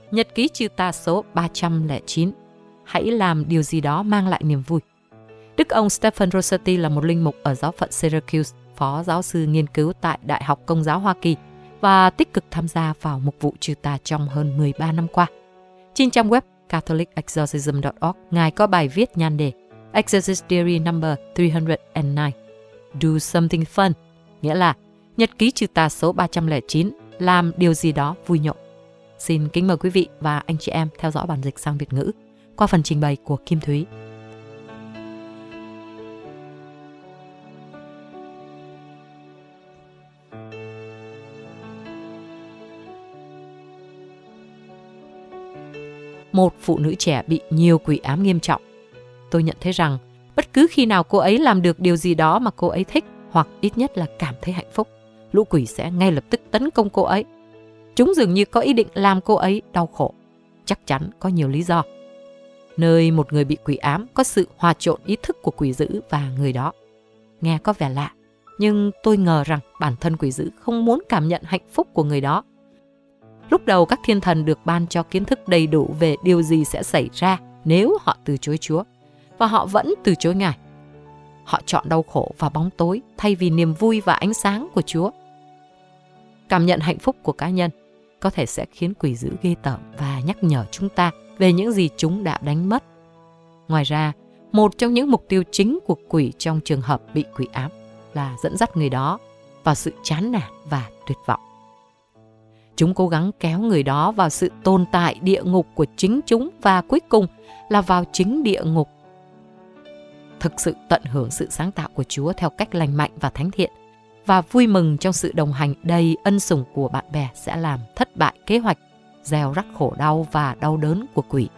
Nhật ký trừ tà số 309. Hãy làm điều gì đó mang lại niềm vui. Đức ông Stephen Rossetti là một linh mục ở giáo phận Syracuse, phó giáo sư nghiên cứu tại Đại học Công giáo Hoa Kỳ và tích cực tham gia vào mục vụ trừ tà trong hơn 13 năm qua. Trên trang web catholicexorcism.org, Ngài có bài viết nhan đề Exorcist Diary number 309, Do something fun, nghĩa là nhật ký trừ tà số 309, làm điều gì đó vui nhộn. Xin kính mời quý vị và anh chị em theo dõi bản dịch sang Việt ngữ qua phần trình bày của Kim Thúy. Một phụ nữ trẻ bị nhiều quỷ ám nghiêm trọng. Tôi nhận thấy rằng bất cứ khi nào cô ấy làm được điều gì đó mà cô ấy thích hoặc ít nhất là cảm thấy hạnh phúc, lũ quỷ sẽ ngay lập tức tấn công cô ấy. Chúng dường như có ý định làm cô ấy đau khổ. Chắc chắn có nhiều lý do. Nơi một người bị quỷ ám có sự hòa trộn ý thức của quỷ dữ và người đó. Nghe có vẻ lạ, nhưng tôi ngờ rằng bản thân quỷ dữ không muốn cảm nhận hạnh phúc của người đó. Lúc đầu các thiên thần được ban cho kiến thức đầy đủ về điều gì sẽ xảy ra nếu họ từ chối Chúa, và họ vẫn từ chối Ngài. Họ chọn đau khổ và bóng tối thay vì niềm vui và ánh sáng của Chúa. Cảm nhận hạnh phúc của cá nhân có thể sẽ khiến quỷ dữ ghê tởm và nhắc nhở chúng ta về những gì chúng đã đánh mất. Ngoài ra, một trong những mục tiêu chính của quỷ trong trường hợp bị quỷ ám là dẫn dắt người đó vào sự chán nản và tuyệt vọng. Chúng cố gắng kéo người đó vào sự tồn tại địa ngục của chính chúng và cuối cùng là vào chính địa ngục. Thực sự tận hưởng sự sáng tạo của Chúa theo cách lành mạnh và thánh thiện và vui mừng trong sự đồng hành đầy ân sủng của bạn bè sẽ làm thất bại kế hoạch gieo rắc khổ đau và đau đớn của quỷ.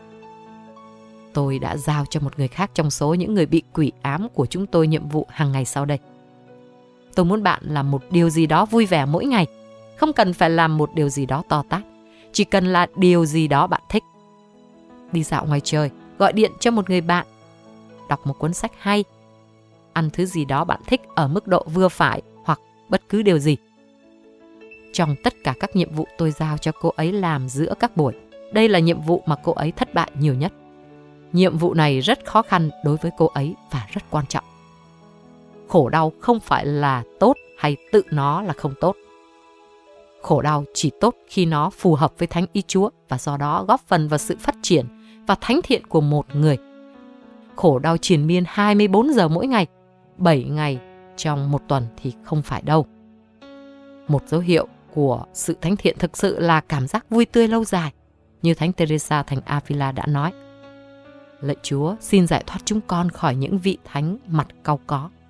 Tôi đã giao cho một người khác trong số những người bị quỷ ám của chúng tôi nhiệm vụ hàng ngày sau đây. Tôi muốn bạn làm một điều gì đó vui vẻ mỗi ngày. Không cần phải làm một điều gì đó to tát, chỉ cần là điều gì đó bạn thích. Đi dạo ngoài trời, gọi điện cho một người bạn, đọc một cuốn sách hay, ăn thứ gì đó bạn thích ở mức độ vừa phải hoặc bất cứ điều gì. Trong tất cả các nhiệm vụ tôi giao cho cô ấy làm giữa các buổi, đây là nhiệm vụ mà cô ấy thất bại nhiều nhất. Nhiệm vụ này rất khó khăn đối với cô ấy và rất quan trọng. Khổ đau không phải là tốt hay tự nó là không tốt. Khổ đau chỉ tốt khi nó phù hợp với thánh ý Chúa và do đó góp phần vào sự phát triển và thánh thiện của một người. Khổ đau triền miên 24 giờ mỗi ngày, 7 ngày trong một tuần thì không phải đâu. Một dấu hiệu của sự thánh thiện thực sự là cảm giác vui tươi lâu dài, như Thánh Teresa thành Avila đã nói. Lạy Chúa, xin giải thoát chúng con khỏi những vị thánh mặt cau có.